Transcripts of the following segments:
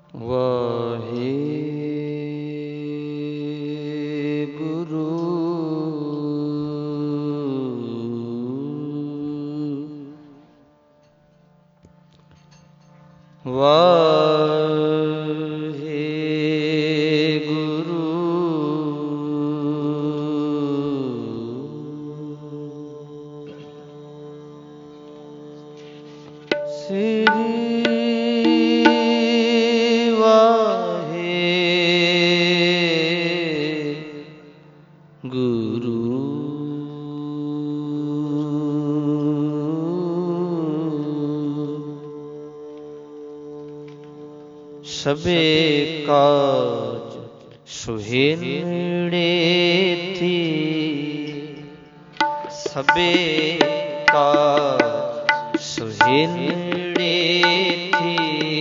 ਵਾਹਿਗੁਰੂ ਵਾਹਿਗੁਰੂ ਸ੍ਰੀ ਸਭੇ ਕਾਜ ਸੁਹੇਨੜੇ ਥੀ, ਸਭੇ ਕਾਜ ਸੁਹੇਨੜੇ ਥੀ।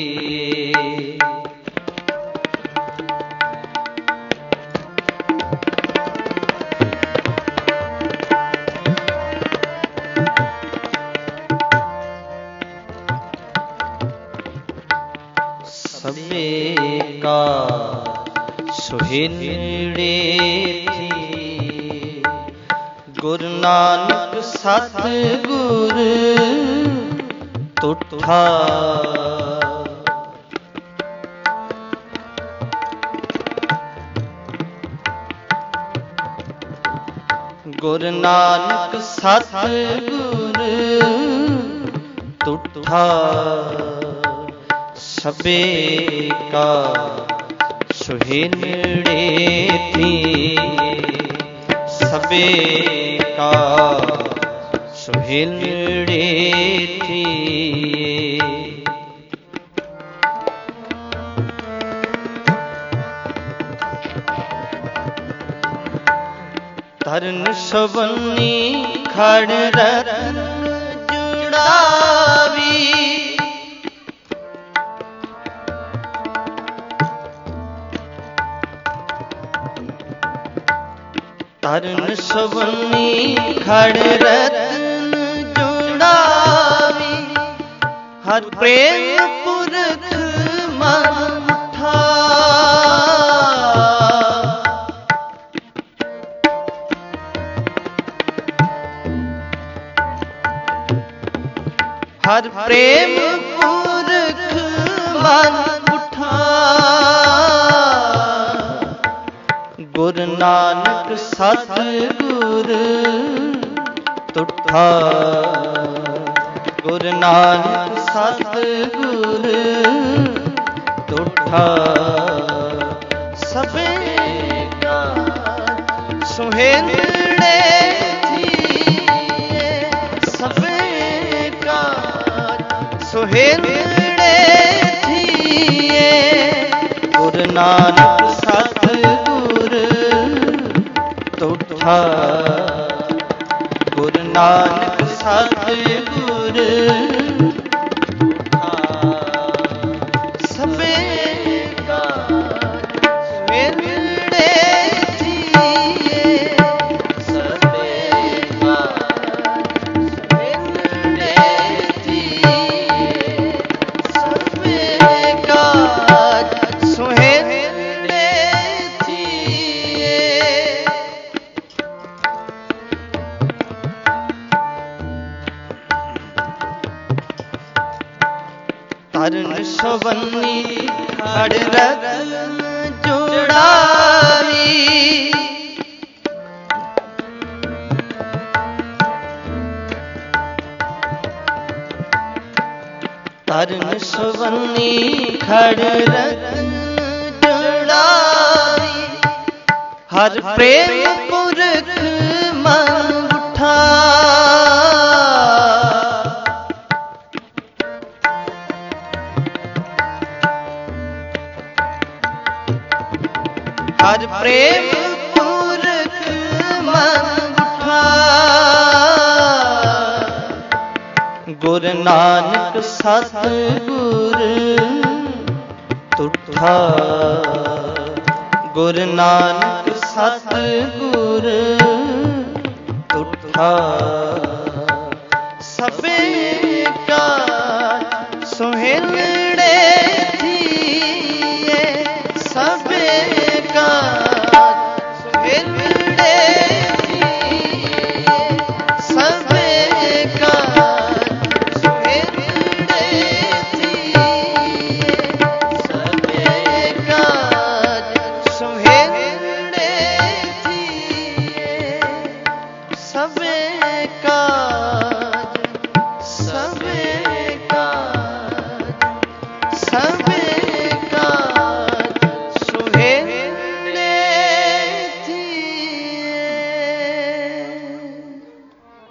ਸਭੇ ਕਾਜ ਸੁਹੇਨੜੇ ਥੀ, ਗੁਰੂ ਨਾਨਕ ਸਤਿਗੁਰ ਤੁਠਾ। ਗੁਰੂ ਨਾਨਕ ਸਤਿਗੁਰ ਤੁਠਾ, ਸਭੇ ਕਾਜ ਸੁਹੇਨੜੇ ਥੀ, ਸਭੇ ਕਾਜ ਸੁਹੇਨੜੇ ਥੀ। ਧਰਨ ਸਵੰਨੀ ਖੜ ਰਤਨ ਜੁੜਾਵੀ, ਧਰਨ ਸਵੰਨੀ ਖੜ ਰਤਨ ਜੁੜਾਵੀ, ਹਰ ਪ੍ਰੇਮ ਪੁਰਖ ਮਨ ਠਾ। ਹਰ ਪ੍ਰੇਮ ਪੁਰਖ ਮਨ ਉਠਾ, ਗੁਰੂ ਨਾਨਕ ਸਤਿਗੁਰ ਤੁਠਾ। ਗੁਰੂ ਨਾਨਕ ਸਤਿਗੁਰ ਤੁਠਾ, ਸਭੇ ਕਾਜ ਸੁਹੇਨੜੇ ਥੀ, ਸਭੇ ਕਾਜ ਸੁਹੇਨੜੇ ਥੀ। ਗੁਰੂ ਨਾਨਕ ਸਤਿਗੁਰ ਤੁਠਾ, ਗੁਰੂ ਨਾਨਕ ਸਤਿਗੁਰ ਤੁਠਾ, ਸਭੇ ਕਾਜ ਸੁਹੇਨੜੇ ਥੀ, ਸਭੇ ਕਾਜ ਸੁਹੇਨੜੇ ਥੀ, ਸਭੇ ਕਾਜ ਸੁਹੇਨੜੇ ਥੀ। ਧਰਨ ਸਵੰਨੀ ਖੜ ਰਤਨ ਜੁੜਾਵੀ, ਧਰਨ ਸਵੰਨੀ ਖੜ ਰਤਨ ਜੁੜਾਵੀ, ਹਰ ਪ੍ਰੇਮ ਪੁਰਖ ਮਨ ਉਠਾ। ਹਰ ਪ੍ਰੇਮ ਪੁਰਖ ਮਨ ਉਠਾ, ਗੁਰੂ ਨਾਨਕ ਸਤਿਗੁਰ ਤੁਠਾ। ਗੁਰੂ ਨਾਨਕ ਸਤਿਗੁਰ ਤੁਠਾ, ਸਭੇ ਕਾਜ ਸੁਹੇਨੜੇ ਥੀ, सबे का